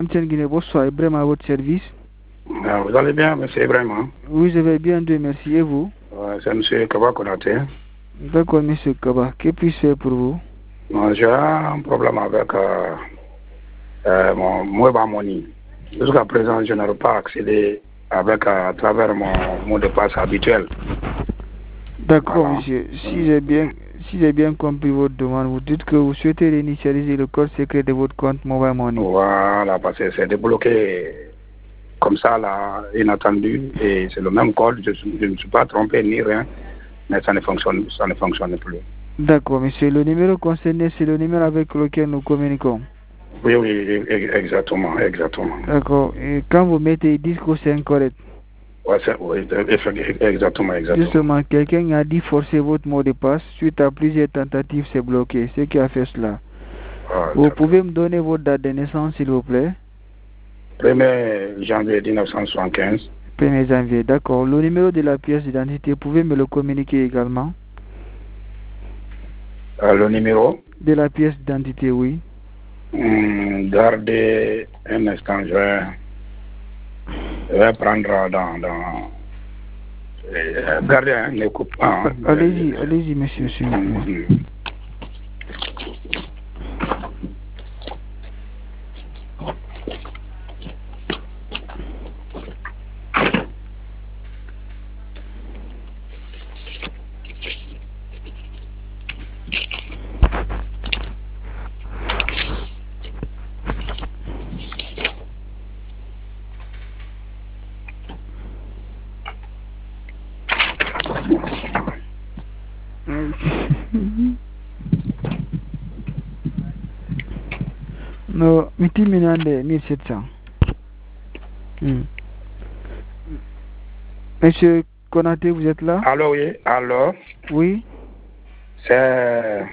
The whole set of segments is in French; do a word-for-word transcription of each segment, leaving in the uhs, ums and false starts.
Bonsoir, Ibrahim à votre service. Ah, vous allez bien, monsieur Ibrahim? Oui, je vais bien, Dieu merci. Et vous? Ouais, c'est monsieur Kaba Konaté. D'accord, monsieur Kaba. Que puis-je faire pour vous? J'ai un problème avec euh, euh, mon mobile money. Jusqu'à présent, je n'arrive pas à accéder avec, euh, à travers mon mot de passe habituel. D'accord, Voilà. monsieur. Si j'ai bien, si j'ai bien compris votre demande, vous dites que vous souhaitez réinitialiser le code secret de votre compte Mobile Money. Voilà, parce que c'est débloqué comme ça, là, inattendu, et c'est le même code. Je, je ne me suis pas trompé ni rien, mais ça ne fonctionne, ça ne fonctionne plus. D'accord, monsieur. Le numéro concerné, c'est le numéro avec lequel nous communiquons. Oui, oui, exactement, exactement. D'accord. Et quand vous mettez, ils disent que c'est incorrect. Ouais, oui, exactement, exactement. Justement, quelqu'un a dit forcer votre mot de passe. Suite à plusieurs tentatives, c'est bloqué. C'est qui a fait cela? Ah, vous pouvez me donner votre date de naissance, s'il vous plaît? premier janvier mille neuf cent soixante-quinze. premier janvier, d'accord. Le numéro de la pièce d'identité, pouvez me le communiquer également? Euh, le numéro de la pièce d'identité, oui. Hum, gardez un instant, je vais, je vais prendre dans... dans euh, gardez un les coupes. Ah, allez-y, euh, allez-y, monsieur, s'il vous plaît. Hum. Non, miti minande mille sept cents. Hmm. Monsieur Konaté, vous êtes là? Allô, oui, allô? Oui. C'est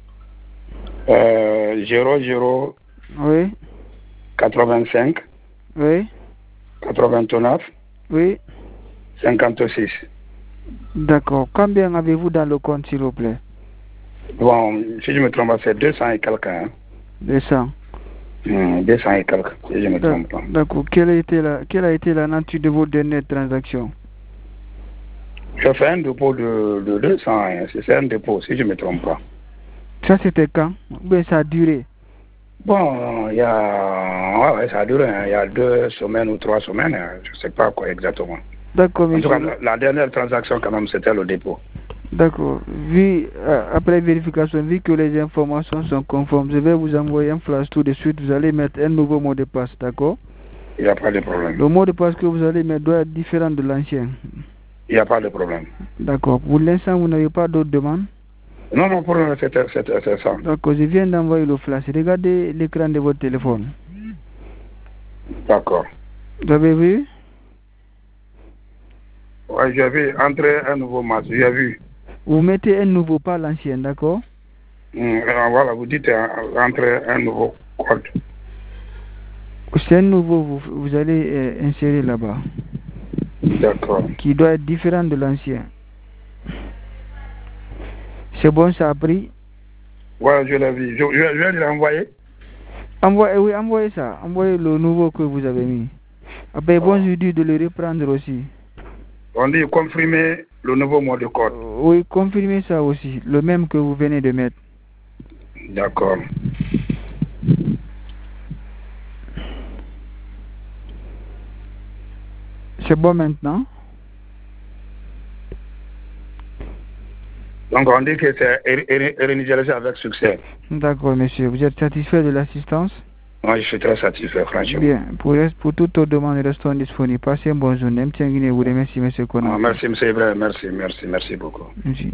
euh, zéro zéro. Oui. quatre-vingt-cinq. Oui. quatre-vingt-neuf. Oui. cinquante-six. D'accord. Combien avez-vous dans le compte, s'il vous plaît? Bon, si je me trompe pas, c'est deux cents et quelques. Hein? deux cents. Mmh, deux cents et quelques, si je me trompe pas. D'accord. Quelle a été la, quelle a été la nature de vos dernières transactions? Je fais un dépôt de, de deux cents, hein. C'est un dépôt, si je ne me trompe pas. Ça, c'était quand? Ben, ça a duré. Bon, il y a... Ouais, ouais, ça a duré. Hein. Il y a deux semaines ou trois semaines. Hein. Je ne sais pas quoi exactement. D'accord, monsieur. En tout cas, la, la dernière transaction, quand même, c'était le dépôt. D'accord. Vu, euh, après vérification, vu que les informations sont conformes, je vais vous envoyer un flash tout de suite. Vous allez mettre un nouveau mot de passe, d'accord? Il n'y a pas de problème. Le mot de passe que vous allez mettre doit être différent de l'ancien. Il n'y a pas de problème. D'accord. Pour l'instant, vous n'avez pas d'autres demandes? Non, non, pour l'instant, c'est ça. D'accord. Je viens d'envoyer le flash. Regardez l'écran de votre téléphone. D'accord. Vous avez vu? Oui, j'ai vu. Entrer un nouveau match. J'ai vu. Vous mettez un nouveau, pas l'ancien, d'accord? Mmh, voilà, vous dites entrer un nouveau code. C'est un nouveau, vous, vous allez euh, insérer là-bas. D'accord. Qui doit être différent de l'ancien. C'est bon, ça a pris? Oui, je l'ai vu. Je, je, je vais l'envoyer. Envoyez, oui, envoyez ça. Envoyez le nouveau que vous avez mis. Après, oh. Bon, je dis de le reprendre aussi. On dit confirmer le nouveau mot de code. Euh, oui, confirmez ça aussi. Le même que vous venez de mettre. D'accord. C'est bon maintenant? Donc on dit que c'est réinitialisé avec succès. D'accord, monsieur. Vous êtes satisfait de l'assistance? Moi, je suis très satisfait, franchement. Bien. Pour, pour toute autre demande, restons disponibles. Passez une bonne journée. Vous remercie, monsieur Konaté. Ah, merci, monsieur Ibrahim. Merci, merci, merci beaucoup. Merci.